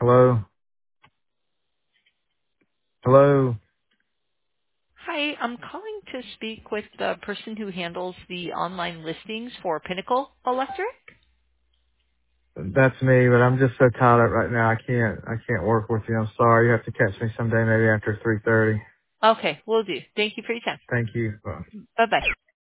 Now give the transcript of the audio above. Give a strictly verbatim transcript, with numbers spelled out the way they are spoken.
Hello? Hello? Hi, I'm calling to speak with the person who handles the online listings for Pinnacle Electric. That's me, but I'm just so tied up right now. I can't, I can't work with you. I'm sorry. You have to catch me someday maybe after three thirty. Okay, will do. Thank you for your time. Thank you. Bye. Bye-bye.